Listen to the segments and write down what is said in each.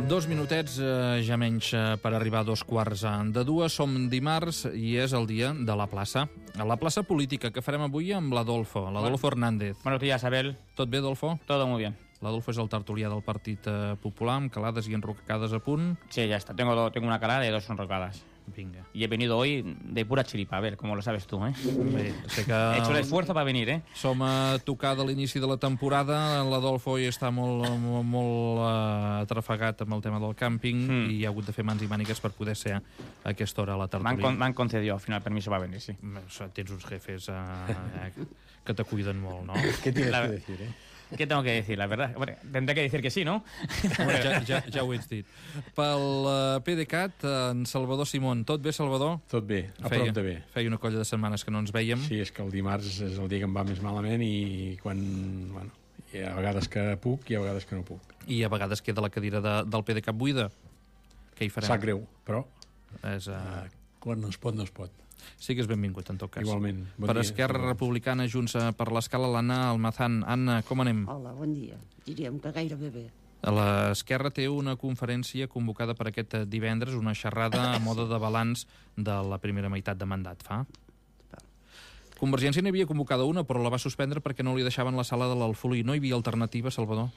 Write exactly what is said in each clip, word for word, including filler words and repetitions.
Dos minutets, eh, ja menys eh, per arribar a dos quarts de dues. Som dimarts i és el dia de la plaça. A la plaça política, que farem avui amb l'Adolfo, l'Adolfo Hernández. Buenos días, Abel. Tot bé, Adolfo? Todo muy bien. L'Adolfo és el tertulià del Partit eh, Popular, amb calades i enrocades a punt. Sí, ya está. Tengo, do- tengo una calada y dos enrocadas. Vinga. Y he venido hoy de pura chiripa, a ver, como lo sabes tú, ¿eh? Bé, sé que He hecho el esfuerzo para venir, ¿eh? som a tocar de l'inici de la temporada. L'Adolfo hi està molt, molt, molt uh, atrafegat amb el tema del càmping Mm. i ha hagut de fer mans i mànigues per poder ser a aquesta hora a la Me han, tertúlia. con- me han concedido al final permiso para venir, sí. Tens uns jefes uh, eh, que te cuiden molt, no? ¿Qué tienes La- que decir, eh? ¿Qué tengo que decir? La verdad, Hombre, tendré que decir que sí, ¿no? Ja, ja, ja ho ets dit. Pel uh, PDeCAT, en Salvador Simón. Tot bé, Salvador? Tot bé, a Feia, prop de bé. feia una colla de setmanes que no ens vèiem. Sí, és que el dimarts és el dia que em va més malament i quan, bueno, hi ha vegades que puc i a vegades que no puc. I a vegades queda la cadira de, del PDeCAT buida. Què hi farem? Sap greu, però És, uh, uh, quan no es pot, no es pot. sigues benvingut, en tot cas. Igualment. Bon Per dia. Esquerra Republicana, Junts eh, per l'Escala, l'Anna Almazán. Anna, com anem? Hola, bon dia. Diríem que gairebé bé. L'Esquerra té una conferència convocada per aquest eh, divendres, una xerrada a mode de balanç de la primera meitat de mandat, fa? Convergència n'havia convocada una, però la va suspendre perquè no li deixaven la sala de l'Alfolí. No hi havia alternativa, Salvador?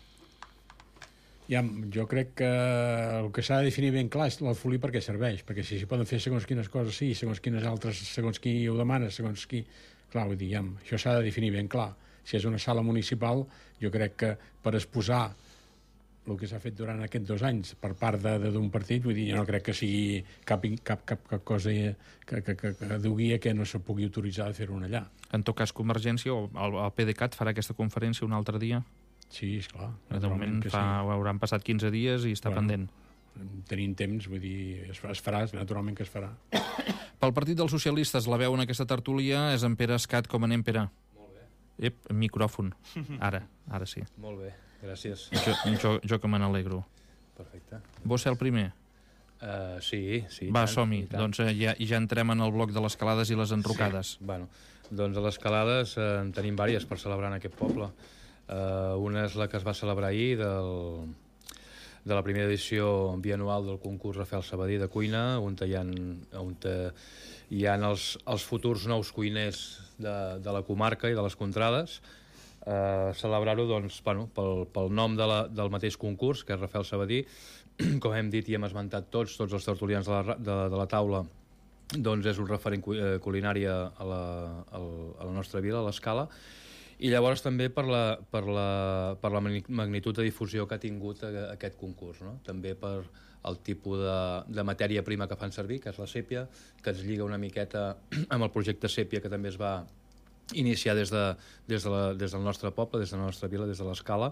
Ja, jo crec que el que s'ha de definir ben clar és l'alfolí per què serveix, perquè si s'hi poden fer segons quines coses sí, segons quines altres, segons qui ho demana, segons qui... Clar, vull dir, ja, això s'ha de definir ben clar. Si és una sala municipal, jo crec que per exposar el que s'ha fet durant aquests dos anys per part de- d'un partit, vull dir, jo no crec que sigui cap, cap, cap, cap cosa que, que, que, que dugui a que no se pugui autoritzar de fer-ho allà. En tot cas, Convergència o el, el PDeCAT farà aquesta conferència un altre dia? Sí, esclar. De moment que fa, sí. hauran passat quinze dies i està Bueno. pendent. Tenint temps, vull dir, es, fa- es farà, naturalment que es farà. Pel Partit dels Socialistes, la veu en aquesta tertúlia és en Pere Escat. Com anem, Pere? Molt bé, Ep, micròfon. Ara, ara sí. molt bé, gràcies. Jo, jo, jo que me n'alegro. Perfecte. Vos ser el primer? Uh, sí, sí. i Va, tant, som-hi. i tant. Doncs eh, ja, ja entrem en el bloc de les calades i les enrocades. Sí. Bueno, doncs a les calades eh, en tenim vàries per celebrar en aquest poble. Uh, una és la que es va celebrar ahir del, de la primera edició bianual del concurs Rafael Sabadí de cuina, on hi ha, on hi ha els, els futurs nous cuiners de, de la comarca i de les contrades. Uh, celebrar-ho doncs, bueno, pel, pel nom de la, del mateix concurs, que és Rafael Sabadí. Com hem dit i hem esmentat tots, tots els tertulians de la, de, de la taula, doncs és un referent cu- eh, culinari a la, a la nostra vila, a l'Escala, i llavors també per la, per la, per la magni- magnitud de difusió que ha tingut a, aquest concurs, no? També per el tipus de, de matèria prima que fan servir, que és la sèpia, que es lliga una miqueta amb el projecte sèpia que també es va iniciar des, de, des, de la, des del nostre poble, des de la nostra vila, des de l'Escala,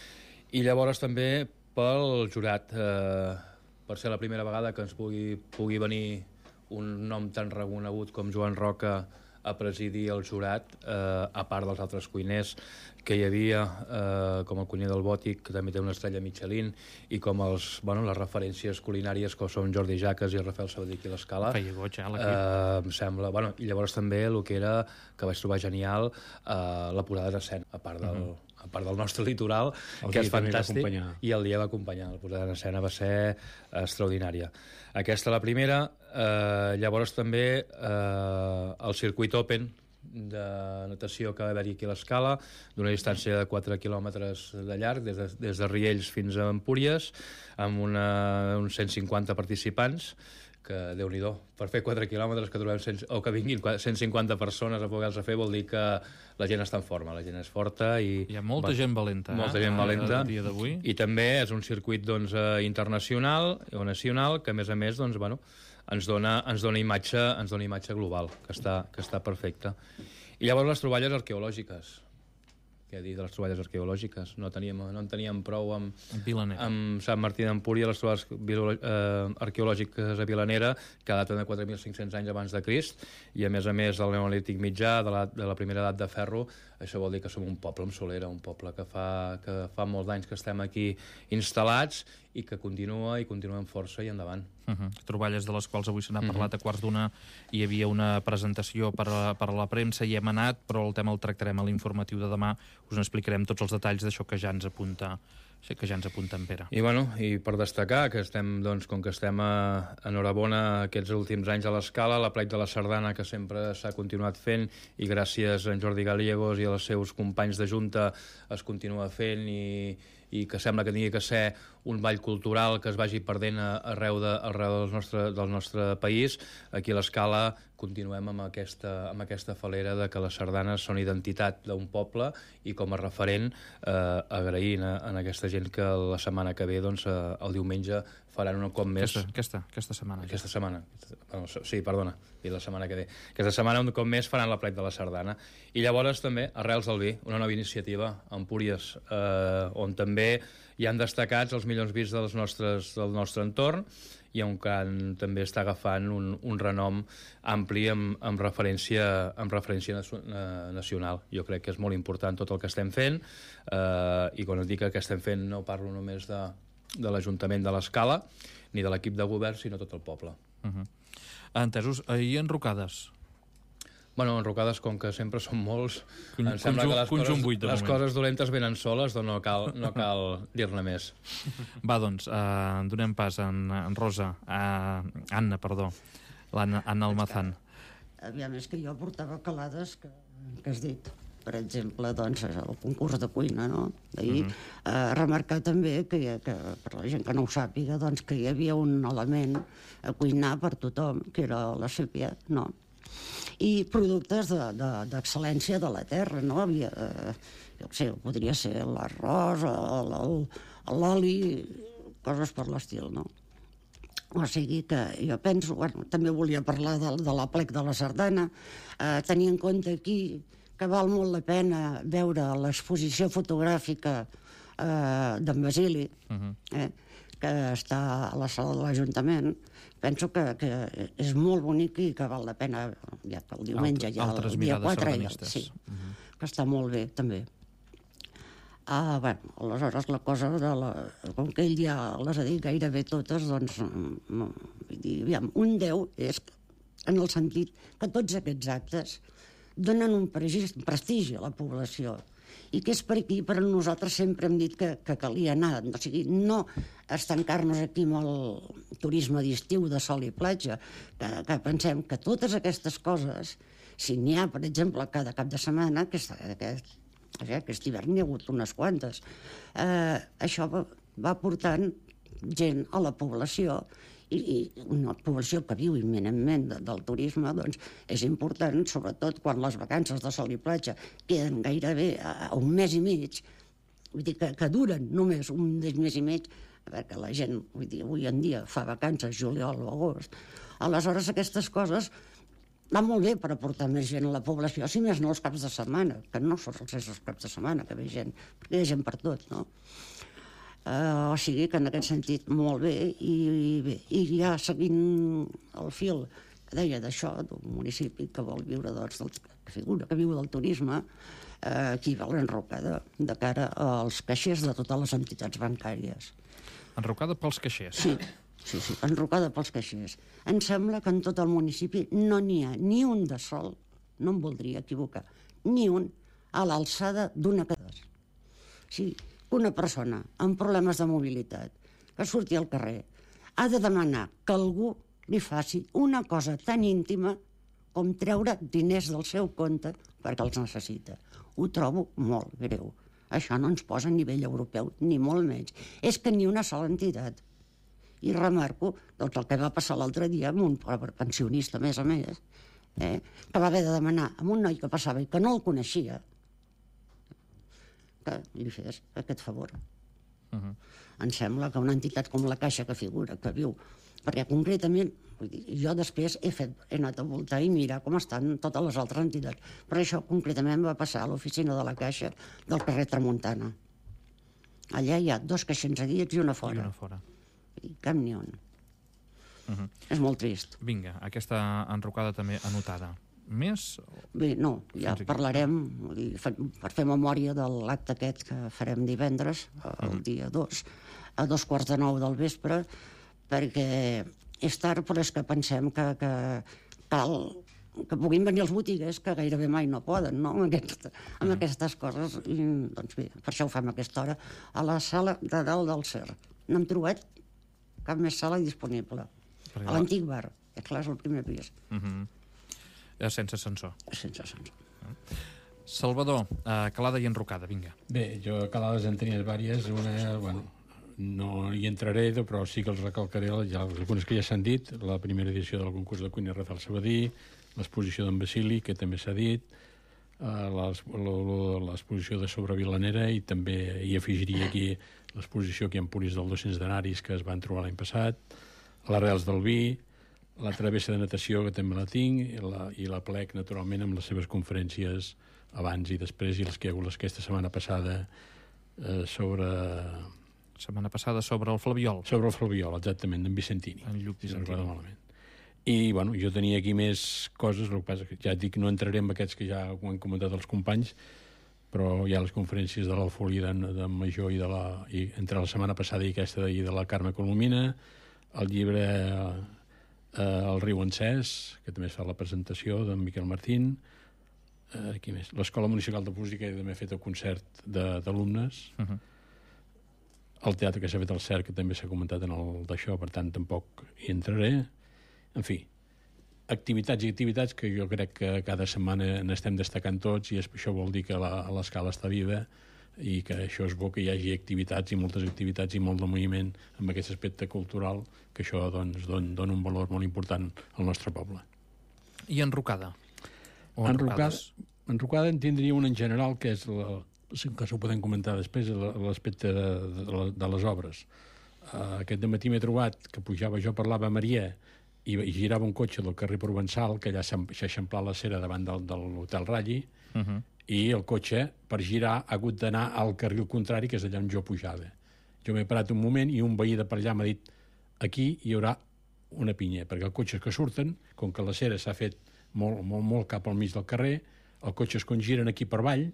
i llavors també pel jurat, eh, per ser la primera vegada que ens pugui, pugui venir un nom tan reconegut com Joan Roca a presidir el jurat, eh, a part dels altres cuiners que hi havia, eh, com el cuiner del Bòtic, que també té una estrella Michelin, i com els, bueno, les referències culinàries que són Jordi Jaques i Rafael Sabadí aquí a l'Escala. Feia goig, eh, l'equip. Eh, em sembla, bueno, i llavors també el que era, que vaig trobar genial, eh, la posada en escena, a part del, uh -huh. a part del nostre litoral, El que dia és també va fantàstic, acompanyar. i el dia va acompanyar, la posada en escena va ser extraordinària. Aquesta la primera, eh, llavors també eh, el circuit open de natació que va haver-hi aquí a l'Escala, d'una distància de quatre quilòmetres de llarg, des de, des de Riells fins a Empúries, amb una, uns cent cinquanta participants, que Déu-n'hi-do, per fer quatre quilòmetres que trobem cent, o que vinguin cent cinquanta persones a poder-los fer, vol dir que la gent està en forma, la gent és forta i... Hi ha molta va, gent valenta, eh? molta gent valenta, el dia d'avui. i també és un circuit doncs, eh, internacional o nacional que a més a més doncs, bueno, ens dona, ens dona imatge, ens dona imatge global, que està, que està perfecta. I llavors les troballes arqueològiques, què dir de les troballes arqueològiques, no, teníem, no en teníem prou amb, Vilanera. amb Sant Martí d'Empúria, les troballes bilo- eh, arqueològiques a Vilanera, que daten de quatre mil cinc-cents anys abans de Crist, i a més a més del neolític mitjà, de la, de la primera edat de ferro. Això vol dir que som un poble amb solera, un poble que fa, que fa molts anys que estem aquí instal·lats i que continua i continua amb força i endavant. Uh -huh. Troballes de les quals avui se n'ha parlat. Uh -huh. A quarts d'una hi havia una presentació per a, per a la premsa, hi hem anat, però el tema el tractarem a l'informatiu de demà. Us n'explicarem tots els detalls d'això que ja ens apunta Sí, que ja ens apunten, Pere. I, bueno, i per destacar que estem, doncs, com que estem a, enhorabona aquests últims anys a l'Escala, la plec de la Sardana, que sempre s'ha continuat fent, i gràcies a en Jordi Gallegos i als seus companys de Junta es continua fent, i, i que sembla que tingui que ser un ball cultural que es vagi perdent arreu, de, arreu del, nostre, del nostre país. Aquí a l'Escala continuem amb aquesta, amb aquesta falera de que les sardanes són identitat d'un poble, i com a referent eh, agraint a, a aquesta gent que la setmana que ve, doncs, eh, el diumenge faran un cop més... Aquesta, aquesta, aquesta setmana. Aquesta setmana. Bueno, sí, perdona, i la setmana que ve. Aquesta setmana un cop més faran la plec de la Sardana. I llavors també Arrels del Vi, una nova iniciativa a Empúries, eh, on també hi han destacats els millors vins dels nostres, del nostre entorn, i on can també està agafant un, un renom ampli amb, amb referència, amb referència nacional. Jo crec que és molt important tot el que estem fent, eh, i quan et dic que estem fent no parlo només de, de l'Ajuntament de l'Escala ni de l'equip de govern, sinó tot el poble. Uh -huh. Entesos. I enrocades? Bueno, enrocades, com que sempre són molts, Con, em sembla que les, coses, vuit, les coses dolentes venen soles, doncs no cal, no cal dir-ne més. Va, doncs, eh, donem pas en, en Rosa, a Anna, perdó, l'Anna Anna Almazán. Aviam, és que jo portava calades que, que has dit. Per exemple, doncs, el concurs de cuina, no? D'ahir, uh -huh. eh, remarcar també que, que, per la gent que no ho sàpiga, doncs, que hi havia un element a cuinar per tothom, que era la sèpia, no? I productes d'excel·lència de, de, de la terra, no? Havia, eh, jo sé, podria ser l'arròs, l'oli, coses per l'estil, no? O sigui que jo penso, bueno, també volia parlar de, de la plec de la Sardana, eh, tenir en compte aquí que val molt la pena veure l'exposició fotogràfica eh, d'en Basili, uh -huh. eh, que està a la sala de l'Ajuntament. Penso que, que és molt bonic i que val la pena, ja que el diumenge Altres, ja altres el dia quatre, ja, sardanistes. sí, Uh -huh. que està molt bé, també. Ah, bueno, aleshores la cosa de la... Com que ell ja les ha dit gairebé totes, doncs, no, vull dir, aviam, un deu és en el sentit que tots aquests actes donen un prestigi a la població, i que és per aquí, per nosaltres sempre hem dit que, que calia anar, o sigui, no estancar-nos aquí amb el turisme d'estiu de sol i platja, que, que pensem que totes aquestes coses, si n'hi ha, per exemple, cada cap de setmana, aquest, aquest, aquest hivern n'hi ha hagut unes quantes, eh, això va, va portant gent a la població, i, i una població que viu imminentment de, del turisme, doncs és important, sobretot quan les vacances de sol i platja queden gairebé a, a un mes i mig, vull dir que, que duren només un mes i mig, perquè la gent, vull dir, avui en dia fa vacances juliol o agost, aleshores aquestes coses van molt bé per aportar més gent a la població, si més no els caps de setmana, que no són els caps de setmana que ve gent, perquè hi ha gent per tot, no? Uh, o sigui que en aquest sentit molt bé, i, i bé, i ja seguint el fil que deia d'això, d'un municipi que vol viure, doncs, del, que figura que viu del turisme, uh, aquí va l'enrocada de cara als caixers de totes les entitats bancàries. Enrocada pels caixers? Sí, sí, sí, enrocada pels caixers. Em sembla que en tot el municipi no n'hi ha ni un de sol, no em voldria equivocar, ni un a l'alçada d'una cadira. Sí, una persona amb problemes de mobilitat que surti al carrer ha de demanar que algú li faci una cosa tan íntima com treure diners del seu compte perquè els necessita. Ho trobo molt greu. Això no ens posa a nivell europeu, ni molt menys. És que ni una sola entitat. I remarco doncs, el que va passar l'altre dia amb un pobre pensionista, a més a més, eh, que va haver de demanar a un noi que passava i que no el coneixia, que li fes aquest favor. Uh -huh. Em sembla que una entitat com la Caixa que figura, que viu, perquè concretament, vull dir, jo després he, fet, he anat a voltar i mirar com estan totes les altres entitats, però això concretament va passar a l'oficina de la Caixa del carrer Tramuntana. Allà hi ha dos caixers a dins i una fora. I una fora. I cap ni un. Uh -huh. És molt trist. Vinga, aquesta enrocada també anotada. Més? Bé, no, ja parlarem per fer memòria de l'acte aquest que farem divendres, el dia dos, a dos quarts de nou del vespre, perquè és tard, però és que pensem que, que cal que puguin venir els botiguers, que gairebé mai no poden, no?, amb, aquest, amb mm. aquestes coses. I, doncs bé, per això ho fem a aquesta hora, a la sala de dalt del C E R. No hem trobat cap més sala disponible. Perquè a l'antic bar, que clar, és el primer pis. Uh-huh. Sense ascensor. Sense ascensor. Uh. Salvador, uh, calada i enrocada, vinga. Bé, jo calades en tenia diverses, una, bueno, no hi entraré, però sí que els recalcaré ja, algunes que ja s'han dit, la primera edició del concurs de cuina Rafael Sabadí, l'exposició d'en Basili, que també s'ha dit, uh, l'exposició de Sobre Vilanera, i també hi afegiria aquí l'exposició que hi ha en Puris del dos-cents denaris que es van trobar l'any passat, les Reals del Vi, la travessa de natació, que també la tinc, i la, i la plec, naturalment, amb les seves conferències abans i després, i les que hi ha hagut aquesta setmana passada eh, sobre... Setmana passada sobre el Flabiol. Sobre el Flabiol, exactament, d'en Vicentini. En Lluc Vicentini. Si malament. I, bueno, jo tenia aquí més coses, el que passa que ja et dic, no entraré en aquests que ja ho han comentat els companys, però hi ha les conferències de l'Alfolí d'en Major i, de la, i entre la setmana passada i aquesta de, i de la Carme Colomina, el llibre eh, El riu encès, que també es fa la presentació d'en Miquel Martín, eh, qui més? L'Escola Municipal de Música, que també ha fet el concert d'alumnes, uh -huh. El teatre que s'ha fet al C E R, que també s'ha comentat en el d'això, per tant tampoc hi entraré. En fi, activitats i activitats que jo crec que cada setmana n'estem destacant tots, i això vol dir que l'escala està viva i que això és bo que hi hagi activitats i moltes activitats i molt de moviment amb aquest aspecte cultural, que això doncs, don, dona un valor molt important al nostre poble. I enrocada? O enrocada, enrocada en tindria una en general, que és la, que s'ho podem comentar després, l'aspecte de, de, de les obres. Uh, aquest dematí m'he trobat que pujava, jo parlava a Maria, i, i girava un cotxe del carrer Provençal, que allà s'ha eixamplat la cera davant del, de l'Hotel Ralli, uh -huh. i el cotxe, per girar, ha hagut d'anar al carril contrari, que és allà on jo pujava. Jo m'he parat un moment i un veí de per allà m'ha dit: aquí hi haurà una pinya, perquè els cotxes que surten, com que la cera s'ha fet molt, molt, molt cap al mig del carrer, els cotxes quan giren aquí per avall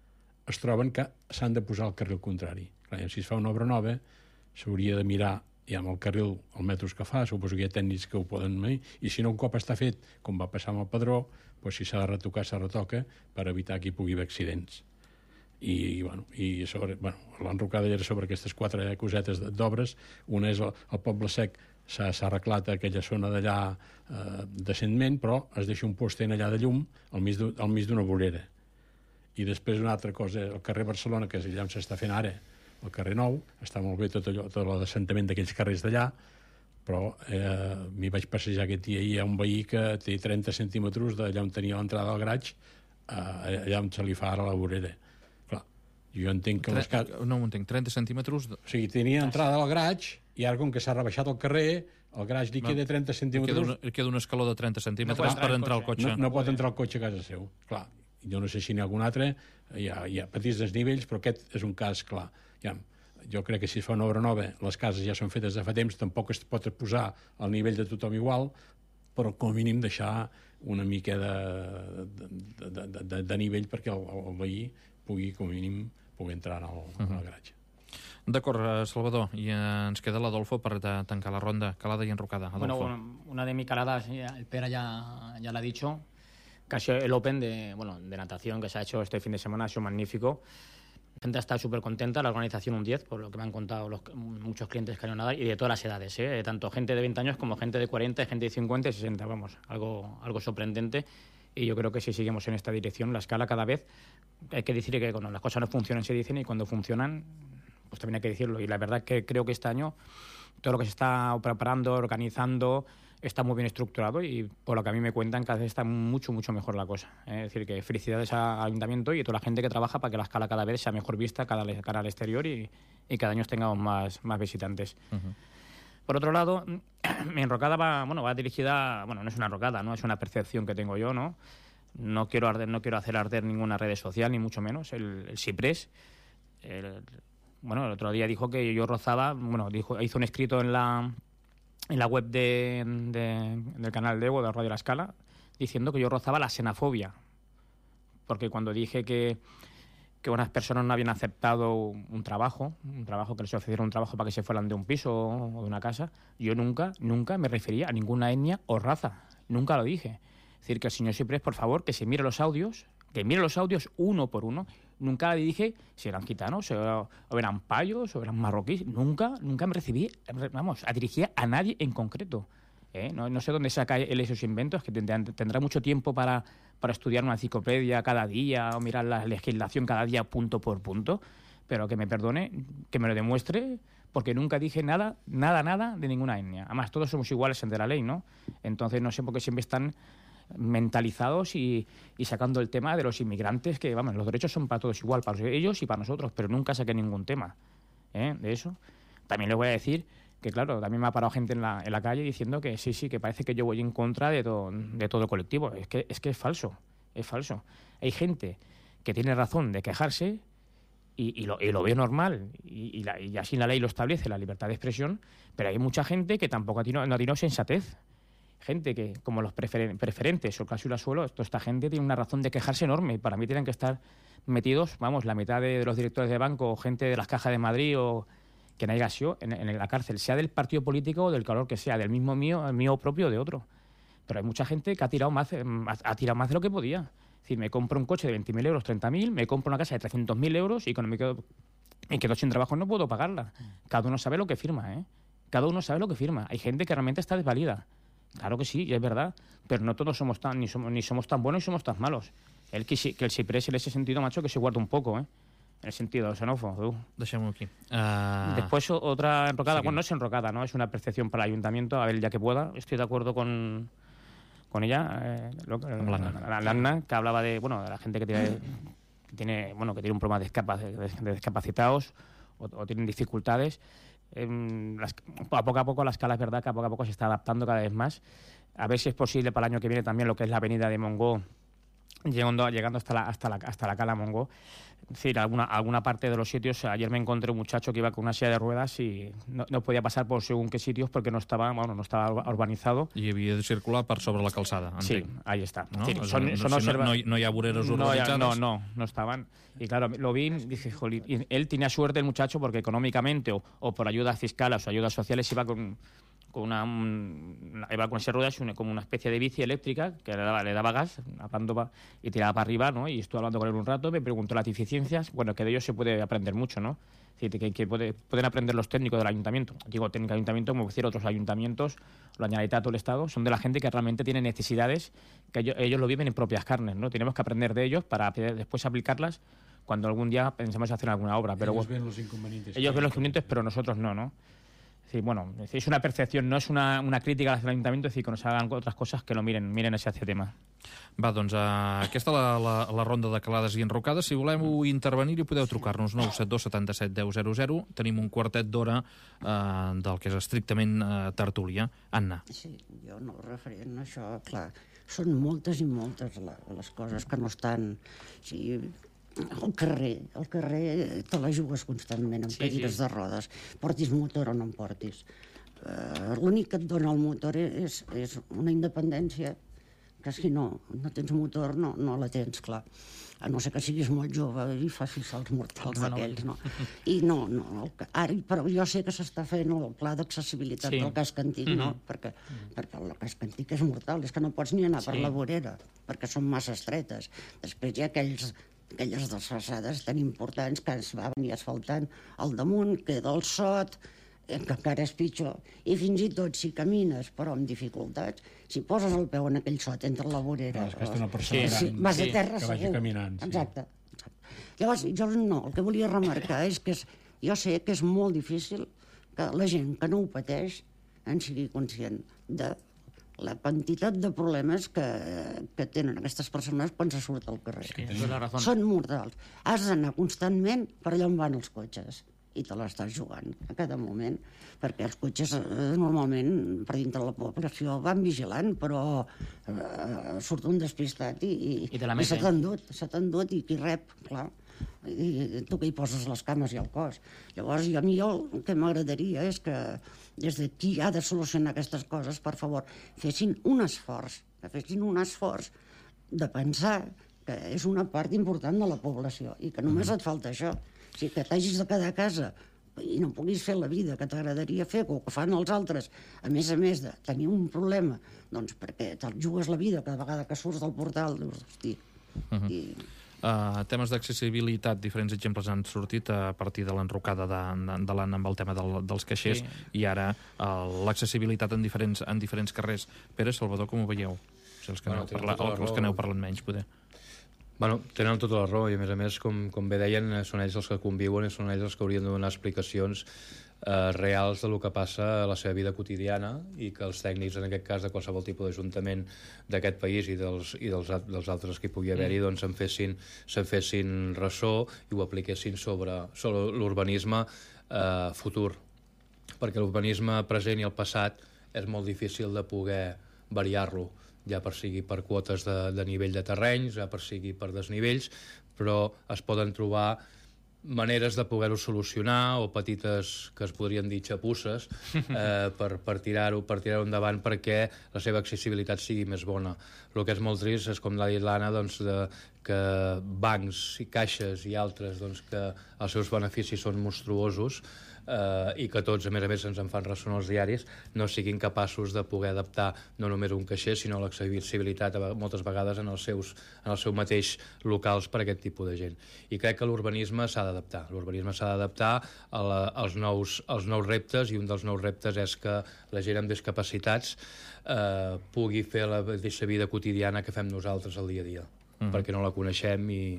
es troben que s'han de posar al carril contrari. Clar, si es fa una obra nova, s'hauria de mirar ja amb el carril, els metres que fa, suposo que hi ha tècnics que ho poden dir, i si no un cop està fet, com va passar amb el Padró, doncs si s'ha de retocar, s'ha retoca, per evitar que hi pugui haver accidents. I, i bueno, i sobre, bueno, l'enrocada era sobre aquestes quatre cosetes d'obres. Una és el, el Poble Sec, s'ha arreglat aquella zona d'allà eh, decentment, però es deixa un poste allà de llum al mig d'una vorera. I després una altra cosa, el carrer Barcelona, que és allà on s'està fent ara, el carrer Nou, està molt bé tot, allò, tot l'assentament d'aquells carrers d'allà, però eh, m'hi vaig passejar aquest dia i hi ha un veí que té trenta centímetres d'allà on tenia l'entrada del graig, eh, allà on se li fa ara la vorera. Clar, jo entenc que... Les cas... No ho entenc, trenta centímetres... De... O sigui, tenia entrada al graig i ara com que s'ha rebaixat el carrer, el graig li queda trenta centímetres... Li queda un escaló de trenta centímetres no per entrar al cotxe. No, no pot entrar al cotxe a casa seu, clar. Jo no sé si n'hi ha algun altre, hi ha, hi ha petits desnivells, però aquest és un cas clar. Ja, jo crec que si es fa una obra nova, les cases ja són fetes de fa temps, tampoc es pot posar al nivell de tothom igual, però com a mínim deixar una mica de, de, de, de, de, de nivell perquè el, el veí pugui, com a mínim, pugui entrar al, uh-huh. al garatge. D'acord, Salvador, i ens queda l'Adolfo per tancar la ronda, calada i enrocada. Adolfo. Bueno, una de mis caladas, el Pera ya, ya lo ha dicho, casi el Open de, bueno, de natación que se ha hecho este fin de semana ha sido magnífico. La gente está súper contenta, la organización un diez, por lo que me han contado los, muchos clientes que han ido a nadar, y de todas las edades, ¿eh? Tanto gente de veinte años como gente de cuarenta, gente de cincuenta y sesenta, vamos, algo, algo sorprendente. Y yo creo que si seguimos en esta dirección, la escala cada vez, hay que decir que cuando las cosas no funcionan se dicen, y cuando funcionan, pues también hay que decirlo. Y la verdad que creo que este año todo lo que se está preparando, organizando, está muy bien estructurado, y por lo que a mí me cuentan, cada vez está mucho, mucho mejor la cosa. ¿eh? Es decir, que felicidades al Ayuntamiento y a toda la gente que trabaja para que la escala cada vez sea mejor vista cada cara al exterior, y, y cada año tengamos más, más visitantes. Uh-huh. Por otro lado, mi enrocada va, bueno, va dirigida, bueno, no es una enrocada, ¿no? Es una percepción que tengo yo, ¿no? No quiero, arder, no quiero hacer arder ninguna red social, ni mucho menos. El, el Ciprés, el, bueno, el otro día dijo que yo rozaba, bueno, dijo, hizo un escrito en la... en la web de, de, del canal de Evo, de Radio La Escala, diciendo que yo rozaba la xenofobia. Porque cuando dije que, que unas personas no habían aceptado un trabajo, un trabajo que les ofrecieron un trabajo para que se fueran de un piso o de una casa, yo nunca, nunca me refería a ninguna etnia o raza. Nunca lo dije. Es Es decir, que el señor Ciprés, por favor, que se mire los audios, que mire los audios uno por uno. Nunca le dije si eran gitanos, o eran payos, o eran marroquíes. Nunca, nunca me recibí, vamos, a dirigir a nadie en concreto. ¿Eh? No, no sé dónde saca él esos inventos, que tendrá, tendrá mucho tiempo para, para estudiar una enciclopedia cada día o mirar la legislación cada día punto por punto, pero que me perdone, que me lo demuestre, porque nunca dije nada, nada, nada de ninguna etnia. Además, todos somos iguales ante la ley, ¿no? Entonces, no sé por qué siempre están mentalizados y, y sacando el tema de los inmigrantes, que, vamos, los derechos son para todos igual, para ellos y para nosotros, pero nunca saqué ningún tema, ¿eh? De eso. También les voy a decir que, claro, también me ha parado gente en la, en la calle diciendo que sí, sí, que parece que yo voy en contra de, to, de todo el colectivo. Es que, es que es falso, es falso. Hay gente que tiene razón de quejarse y, y, lo, y lo veo normal, y, y, la, y así la ley lo establece, la libertad de expresión, pero hay mucha gente que tampoco ha tenido, no ha tenido sensatez. Gente que, como los preferen, preferentes o el cláusula suelo, toda esta gente tiene una razón de quejarse enorme, y para mí tienen que estar metidos, vamos, la mitad de, de los directores de banco o gente de las cajas de Madrid o que no haya sido en, en la cárcel, sea del partido político o del color que sea, del mismo mío, el mío propio o de otro. Pero hay mucha gente que ha tirado más, ha tirado más de lo que podía. Es decir, me compro un coche de veinte mil euros, treinta mil, me compro una casa de trescientos mil euros y cuando me quedo, me quedo sin trabajo no puedo pagarla. Cada uno sabe lo que firma, ¿eh? Cada uno sabe lo que firma. Hay gente que realmente está desvalida. Claro que sí, y es verdad, pero no todos somos tan, ni somos, ni somos tan buenos ni somos tan malos. El que, que el Ciprés en ese sentido, macho, que se guarda un poco, ¿eh? En el sentido xenófobo. Uh. Deixem-ho aquí. Uh... Después otra enrocada, sí. Bueno, no es enrocada, ¿no? Es una percepción para el ayuntamiento, a ver, ya que pueda. Estoy de acuerdo con, con ella, eh, lo, la, la Anna, que hablaba de, bueno, de la gente que tiene, que tiene, bueno, que tiene un problema de, escapa, de, de discapacitados o, o tienen dificultades. Eh, las, a poco a poco la escala es verdad que a poco a poco se está adaptando cada vez más. A ver si es posible para el año que viene también lo que es la avenida de Montgó, llegando, llegando hasta la, hasta la, hasta la cala Montgó. Es decir, alguna, alguna parte de los sitios. Ayer me encontré un muchacho que iba con una silla de ruedas y no, no podía pasar por según qué sitios porque no estaba, bueno, no estaba urbanizado. I havia de circular per sobre la calçada, entenc. Sí, ahí está. ¿No? Sí, son, son, no, son no, observa... no, no hi ha voreres urbanitzades. No, no, no, no estaban. Y claro, lo vi y dije, jolín, y él tenía suerte el muchacho porque económicamente o, o por ayudas fiscales o ayudas sociales iba con, con una, un, iba con esas ruedas como una especie de bici eléctrica que le daba, le daba gas pa, y tiraba para arriba, ¿no? Y estuve hablando con él un rato, me preguntó las deficiencias, bueno, que de ellos se puede aprender mucho, ¿no? Es decir, que, que puede, pueden aprender los técnicos del ayuntamiento. Digo técnico del ayuntamiento, como decir otros ayuntamientos, la Generalitat o el Estado, son de la gente que realmente tiene necesidades, que ellos, ellos lo viven en propias carnes, ¿no? Tenemos que aprender de ellos para después aplicarlas cuando algún día pensemos hacer alguna obra. Pero ellos ven los inconvenientes. Ellos ven los inconvenientes, pero nosotros no, ¿no? Es decir, bueno, es una percepción, no es una, una crítica al ayuntamiento, es decir, que nos hagan otras cosas que lo miren, miren ese tema. Va, doncs uh, aquesta és la, la, la ronda de calades i enrocades. Si voleu intervenir-hi podeu trucar-nos nou set dos setanta set deu zero zero. Tenim un quartet d'hora uh, del que és estrictament uh, tertúlia. Anna. Sí, jo no referent a això, clar, són moltes i moltes les coses que no estan... Sí, el carrer, el carrer te la jugues constantment amb sí, cadires sí. de rodes, portis motor o no en portis. Uh, L'únic que et dona el motor és, és una independència que si no, no tens motor no, no la tens, clar. A no ser que siguis molt jove i facis els mortals no, aquells, no? I no, no, el, ara, però jo sé que s'està fent el pla d'accessibilitat sí. del casc antic, mm-hmm. no? Perquè, mm. perquè el casc antic és mortal, és que no pots ni anar sí. per la vorera, perquè són massa estretes. Després hi ha aquells aquelles desfassades tan importants que es va venir asfaltant al damunt, queda el sot, que encara és pitjor. I fins i tot, si camines, però amb dificultats, si poses el peu en aquell sot entre la vorera... No, és que està una persona sí, gran, vas a terra que vagi caminant. Sí. Exacte. Llavors, jo no, el que volia remarcar és que és, jo sé que és molt difícil que la gent que no ho pateix en sigui conscient de la quantitat de problemes que, que tenen aquestes persones quan se surt al carrer. Sí, són mortals. Has d'anar constantment per allà on van els cotxes i te l'estàs jugant a cada moment, perquè els cotxes eh, normalment per dintre la població van vigilant, però eh, surt un despistat i, i, I, i se t'ha endut, se t'ha endut i qui rep, clar. I tu que hi poses les cames i el cos. Llavors, a mi el que m'agradaria és que des de qui ha de solucionar aquestes coses, per favor, fessin un esforç, que fessin un esforç de pensar que és una part important de la població i que només et falta això. O sigui, que t'hagis de quedar a casa i no puguis fer la vida que t'agradaria fer, o que fan els altres, a més a més de tenir un problema, doncs perquè te'l jugues la vida cada vegada que surts del portal, dius, hosti... Uh -huh. i... Uh, temes d'accessibilitat, diferents exemples han sortit a partir de l'enrocada de, de, de l'Anna amb el tema del, dels caixers, sí. I ara uh, l'accessibilitat en diferents, en diferents carrers. Pere, Salvador, com ho veieu? O sigui, els, que bueno, parla, tota els que aneu parlant menys, poder. Bueno, tenen tota la raó i, a més a més, com, com bé deien, són ells els que conviuen i són ells els que haurien de donar explicacions eh, reals de lo que passa a la seva vida quotidiana i que els tècnics, en aquest cas, de qualsevol tipus d'ajuntament d'aquest país i dels, i dels, dels altres que hi pugui haver-hi, doncs se'n fessin, se'n fessin ressò i ho apliquessin sobre, sobre l'urbanisme eh, futur. Perquè l'urbanisme present i el passat és molt difícil de poder variar-lo, ja per sigui per quotes de, de nivell de terrenys, ja per sigui per desnivells, però es poden trobar maneres de poder-ho solucionar o petites, que es podrien dir xapusses, eh, per, per tirar-ho per tirar endavant perquè la seva accessibilitat sigui més bona. El que és molt trist és, com l'ha dit l'Anna, doncs, de, que bancs i caixes i altres doncs, que els seus beneficis són monstruosos eh, i que tots, a més a més, ens en fan ressò els diaris, no siguin capaços de poder adaptar no només un caixer, sinó l'accessibilitat moltes vegades en els seus, en els seus mateix locals per a aquest tipus de gent. I crec que l'urbanisme s'ha d'adaptar. L'urbanisme s'ha d'adaptar a la, als, nous, als nous reptes, i un dels nous reptes és que la gent amb discapacitats eh, pugui fer la mateixa vida quotidiana que fem nosaltres al dia a dia, mm. perquè no la coneixem i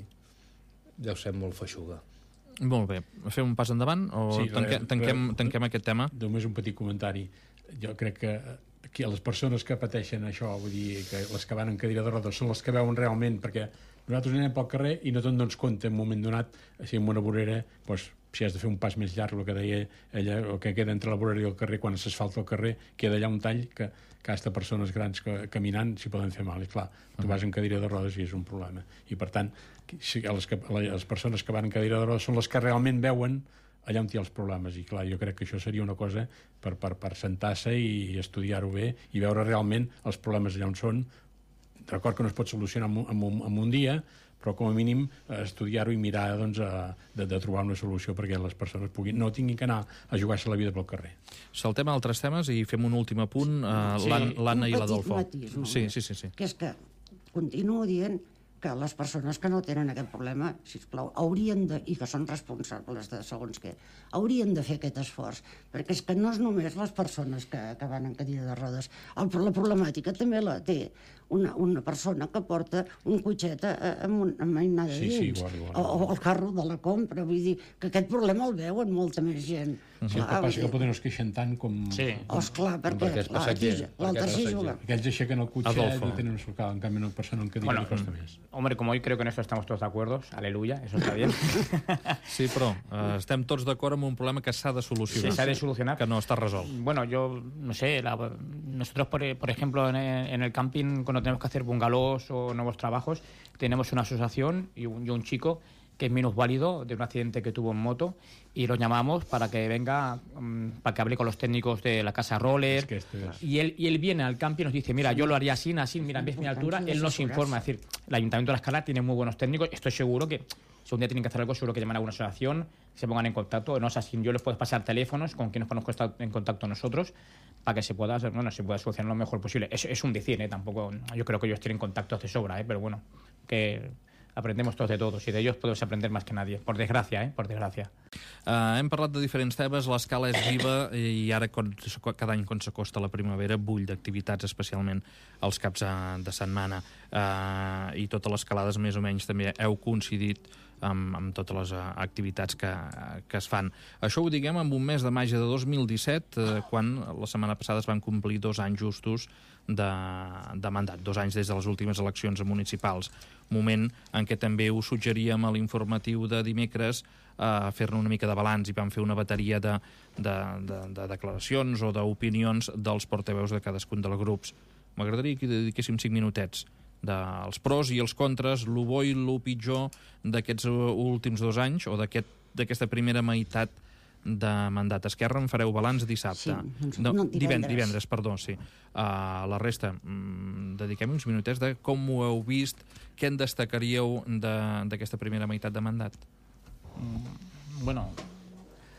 deu ser molt feixuga. Molt bé. Fem un pas endavant o sí, tanque, tanquem, tanquem aquest tema? Només un petit comentari. Jo crec que aquí les persones que pateixen això, vull dir, que les que van en cadira de rodes són les que veuen realment, perquè nosaltres anem pel carrer i no te'n dones compte en un moment donat, així en una vorera, doncs, si has de fer un pas més llarg, el que deia ella, el que queda entre la vorera i el carrer, quan s'asfalta el carrer, queda allà un tall que, que hasta persones grans que, caminant s'hi poden fer mal. I clar, tu vas en cadira de rodes i és un problema. I per tant, si les, que, les persones que van en cadira de rodes són les que realment veuen allà on hi ha els problemes. I clar, jo crec que això seria una cosa per, per, per sentar-se i estudiar-ho bé i veure realment els problemes allà on són. D'acord que no es pot solucionar en un, en un, en un dia, però com a mínim estudiar-ho i mirar doncs, de, de trobar una solució perquè les persones puguin, no tinguin que anar a jugar-se la vida pel carrer. Saltem a altres temes i fem un últim apunt, uh, sí, l'Anna i l'Adolfo. Matís, sí, sí, sí, sí. Que és que continuo dient que les persones que no tenen aquest problema, sisplau, haurien de, i que són responsables de segons què, haurien de fer aquest esforç, perquè és que no és només les persones que, que van en cadira de rodes. El, la problemàtica també la té una, una persona que porta un cotxet amb una mainada sí, dins, sí, igual, igual, igual. O, o el carro de la compra, vull dir que aquest problema el veuen molta més gent. Sí, el que passa que potser no es queixen tant com... Sí. Oh, esclar, perquè, perquè l'altre sí juga. Aquells aixequen el cotxet Adolfo. i tenen un solcat, en canvi una persona en cadira bueno, li costa més. Hombre, como hoy creo que en esto estamos todos de acuerdo, aleluya, eso está bien. Sí, però uh, estem tots d'acord amb un problema que s'ha de solucionar. Sí, s'ha de solucionar. Que no està resolt. Bueno, yo, no sé, la, nosotros, por, por ejemplo, en el, en el camping, cuando tenemos que hacer bungalows o nuevos trabajos, tenemos una asociación y un, y un chico que es minusválido de un accidente que tuvo en moto y lo llamamos para que venga, um, para que hable con los técnicos de la casa Roller. Es que este es... y, él, y él viene al camping y nos dice, mira, yo lo haría así, así, mira, ves mi altura, él nos informa. Es decir, el Ayuntamiento de La Escala tiene muy buenos técnicos, estoy seguro que si un día tienen que hacer algo, seguro que llaman a una asociación, se pongan en contacto, no es así, yo les puedo pasar teléfonos con quien nos ponemos en contacto nosotros para que se pueda, bueno, se pueda solucionar lo mejor posible. Es, es un decir, ¿eh? Tampoco, yo creo que ellos tienen contactos de sobra, ¿eh? Pero bueno, que aprendemos todos de todos i d'ells podem aprender més que nadie, por desgràcia, eh? Por desgràcia. Uh, hem parlat de diferents temes, l'escala és viva i ara quan, cada any quan s'acosta la primavera bull d'activitats, especialment els caps de setmana, uh, i totes les escalades més o menys també heu coincidit amb, amb totes les uh, activitats que, que es fan. Això ho diguem amb un mes de maig de dos mil disset, uh, quan la setmana passada es van complir dos anys justos de, de mandat, dos anys des de les últimes eleccions municipals, moment en què també us suggeríem a l'informatiu de dimecres a eh, fer-ne una mica de balanç i vam fer una bateria de, de, de, de declaracions o d'opinions dels portaveus de cadascun dels grups. M'agradaria que dediquéssim cinc minutets dels pros i els contres, lo bo i lo pitjor d'aquests últims dos anys o d'aquesta aquest, primera meitat de mandat. Esquerra en fareu balanç dissabte. Sí, no, no, divendres. divendres, perdó, sí. Uh, la resta, mm, dediquem uns minutets de com ho heu vist, què en destacaríeu d'aquesta de, primera meitat de mandat? Mm, bueno,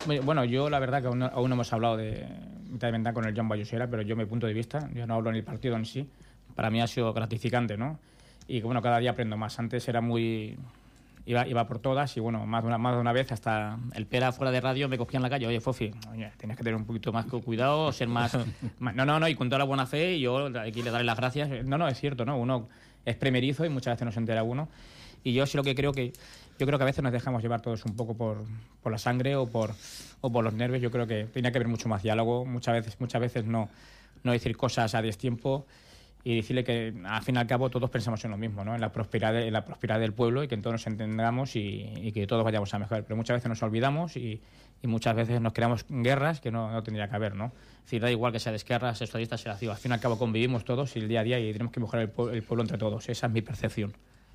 Bueno, yo la verdad que aún no, aún no hemos hablado de mitad de ventana con el John Bayusera, pero yo mi punto de vista, yo no hablo en el partido en sí, para mí ha sido gratificante, ¿no? Y que bueno, cada día aprendo más. Antes era muy... Iba, iba por todas y bueno, más de, una, más de una vez hasta el Pera fuera de radio me cogía en la calle, oye Fofi, oye, tienes que tener un poquito más cuidado, ser más, más... No, no, no, y con toda la buena fe, y yo aquí le daré las gracias. No, no, es cierto, ¿no? Uno es primerizo y muchas veces no se entera uno. Y yo sí lo que creo que... Yo creo que a veces nos dejamos llevar todos un poco por, por la sangre o por, o por los nervios. Yo creo que tiene que haber mucho más diálogo. Muchas veces, muchas veces no, no decir cosas a destiempo y decirle que al fin y al cabo todos pensamos en lo mismo, ¿no? En la prosperidad, en la prosperidad del pueblo y que en todos nos entendamos y, y que todos vayamos a mejorar. Pero muchas veces nos olvidamos y, y muchas veces nos creamos guerras que no, no tendría que haber, ¿no? Es decir, da igual que sea de izquierda, sea socialista, sea así. Al fin y al cabo convivimos todos y el día a día y tenemos que mejorar el, pueblo, el pueblo entre todos. Esa es mi percepción.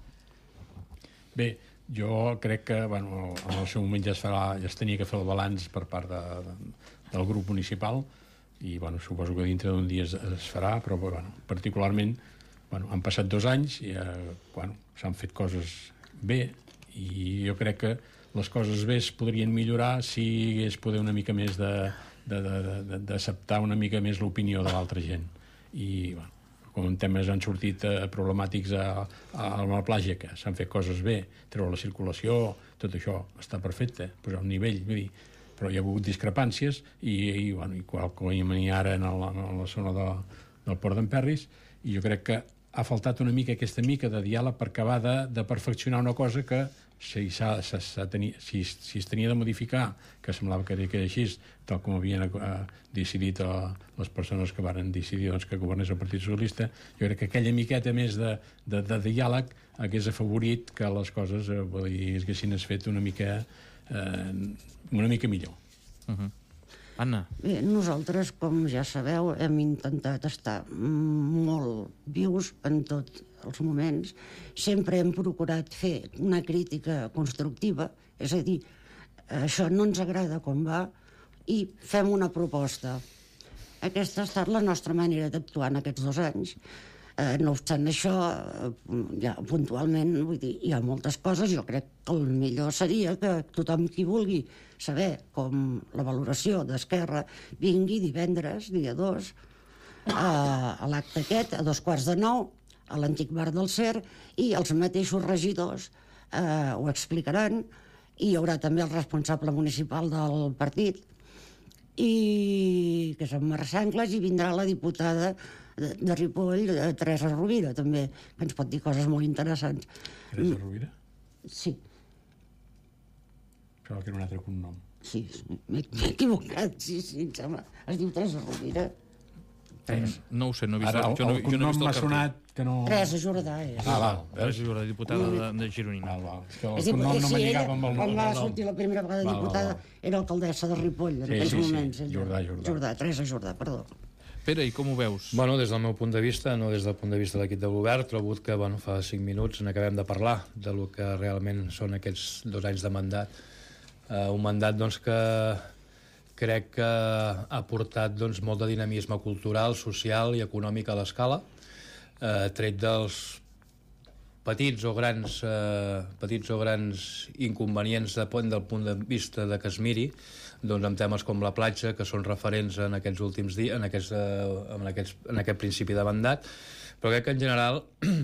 Bé, jo crec que bueno, en el seu moment ja es, farà, ja es tenia que fer el balanç per part de, de, del grup municipal i bueno, suposo que dintre d'un dia es, es farà, però bueno, particularment bueno, han passat dos anys i eh, bueno, s'han fet coses bé i jo crec que les coses bé es podrien millorar si hi hagués poder una mica més d'acceptar una mica més l'opinió de l'altra gent i bueno, com temes han sortit eh, problemàtics a, a, a la platja, que s'han fet coses bé, treure la circulació, tot això està perfecte, posar un nivell, vull dir, però hi ha hagut discrepàncies i, i, bueno, i qual com hi ha ara en la, en la zona de, del Port d'en Perris, i jo crec que ha faltat una mica aquesta mica de diàleg per acabar de, de perfeccionar una cosa que si, s'ha, s'ha, s'ha teni, si, si es tenia de modificar, que semblava que era, que era així, tal com havien eh, decidit eh, les persones que van decidir doncs, que governés el Partit Socialista, jo crec que aquella miqueta més de, de, de diàleg hagués afavorit que les coses eh, haguessin fet una mica, eh, una mica millor. Uh-huh. Anna? Bé, nosaltres, com ja sabeu, hem intentat estar molt vius en tots els moments. Sempre hem procurat fer una crítica constructiva, és a dir, això no ens agrada com va i fem una proposta. Aquesta ha estat la nostra manera d'actuar en aquests dos anys. Eh, no obstant això, eh, ja puntualment, vull dir, hi ha moltes coses. Jo crec que el millor seria que tothom qui vulgui saber com la valoració d'Esquerra vingui divendres, dia dos, a, a l'acte aquest, a dos quarts de nou, a l'antic bar del Cer, i els mateixos regidors eh, ho explicaran, i hi haurà també el responsable municipal del partit, i que és en Marc Sangles, i vindrà la diputada de, de Ripoll, de Teresa Rovira, també, que ens pot dir coses molt interessants. Teresa Rovira? Sí. Sembla que era un altre cognom. Sí, m'he equivocat, sí, sí, em sembla. Es diu Teresa Rovira. Eh, no ho sé, no he vist... Ara, el, jo no, el jo no he cognom vist el m'ha cartell. sonat que no... Teresa Jordà és. Ah, val. Teresa Jordà, diputada de, de Gironina. Val, val. És que el És dir, cognom no sí, me ella, lligava amb el quan nom. va sortir la primera vegada Val, val, diputada, val. era alcaldessa de Ripoll, en Sí, aquells sí, sí. moments. ella. Jordà, Jordà. Jordà, Teresa Jordà, perdó. Pere, i com ho veus? Bueno, des del meu punt de vista, no des del punt de vista de l'equip de govern, trobo que bueno, fa cinc minuts n'acabem de parlar de lo que realment són aquests dos anys de mandat. Uh, un mandat doncs, que crec que ha portat doncs, molt de dinamisme cultural, social i econòmic a l'escala, eh, tret dels petits o grans, eh, petits o grans inconvenients de, del punt de vista de que es miri, doncs, amb temes com la platja, que són referents en aquests últims dies, en, aquests, eh, en, aquests, en aquest principi de mandat, però crec que en general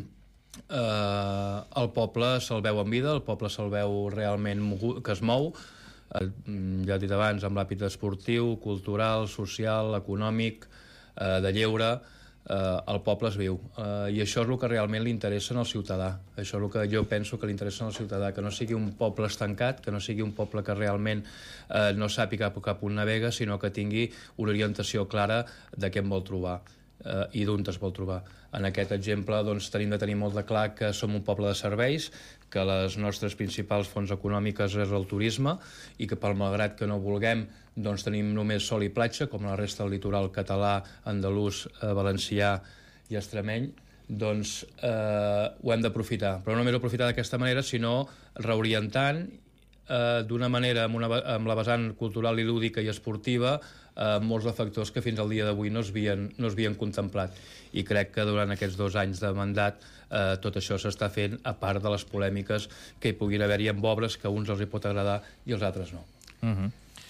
eh, el poble se'l veu en vida, el poble se'l veu realment mogut, que es mou, eh, ja he dit abans, amb l'àmbit esportiu, cultural, social, econòmic, eh, de lleure, eh, el poble es viu. Eh, I això és el que realment li interessa al ciutadà. Això és el que jo penso que li interessa al ciutadà, que no sigui un poble estancat, que no sigui un poble que realment eh, no sàpiga cap on navega, sinó que tingui una orientació clara de què en vol trobar eh, i d'on es vol trobar. En aquest exemple doncs, tenim de tenir molt de clar que som un poble de serveis, que les nostres principals fonts econòmiques és el turisme i que, per malgrat que no vulguem, doncs, tenim només sol i platja, com la resta del litoral català, andalús, eh, valencià i extremeny, doncs eh, ho hem d'aprofitar. Però no només aprofitar d'aquesta manera, sinó reorientant eh, d'una manera, amb, una, amb la vessant cultural i lúdica i esportiva, eh, molts de factors que fins al dia d'avui no es havien, no es havien contemplat. I crec que durant aquests dos anys de mandat eh, tot això s'està fent, a part de les polèmiques que hi puguin haver-hi amb obres que a uns els hi pot agradar i als altres no. Uh-huh.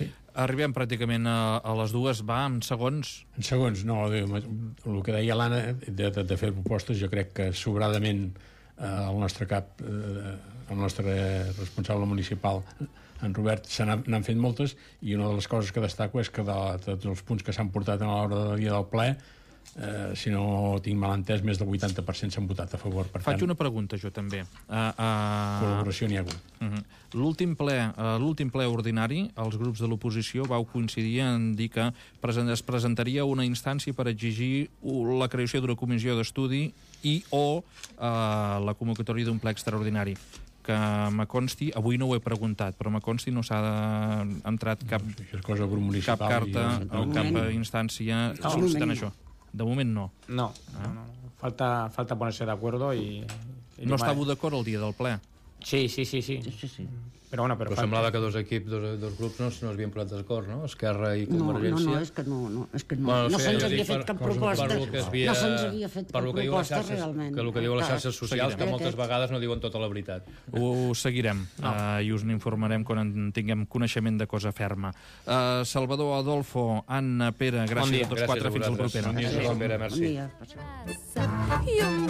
Sí. Arribem pràcticament a, a les dues. Va, en segons. En segons, no. El que deia l'Anna, de, de, de fer propostes, jo crec que sobradament eh, el nostre cap, eh, el nostre responsable municipal, en Robert, se n'han fet moltes, i una de les coses que destaco és que de, de tots els punts que s'han portat a l'hora de dia del ple, Eh, si no tinc mal entès, més del vuitanta per cent s'han votat a favor. Per Faig tant, una pregunta, jo també. Uh, uh... col·laboració n'hi ha hagut. Uh -huh. L'últim ple, uh, l'últim ple ordinari, els grups de l'oposició vau coincidir en dir que present, es presentaria una instància per exigir la creació d'una comissió d'estudi i o uh, la convocatòria d'un ple extraordinari. Que me consti, avui no ho he preguntat, però me consti no s'ha entrat cap, No, això és cosa del grup municipal, cap carta i jo- o cap instància No. sol·licitant això. De moment no. No, no, no. Falta, falta ponerse de acuerdo y... y No tomar- estàveu d'acord el dia del ple? Sí, sí, sí, sí. Sí, sí, sí. Pero bueno, pero, Però falta- semblava que dos equips, dos, dos grups no, no s'havien posat d'acord, no? Esquerra i No, no, Convergència. no, és que no, no, és que no, Bueno, no sí, se'ns jo havia dic fet per- cap per proposta. lo que es havia- No se'ns havia fet per cap lo que diuen les proposta, xarxes, realment. que el que diuen les Clar, xarxes socials, que seguirem. moltes vegades no diuen tota la veritat. Ho seguirem no. uh, i us n'informarem quan en tinguem coneixement de cosa ferma. Uh, Salvador, Adolfo, Anna, Pere, gràcies dia. a tots Gràcies quatre. a Fins al vosaltres. proper. Bon dia, Gràcies. Pere, merci. Bon dia. Y un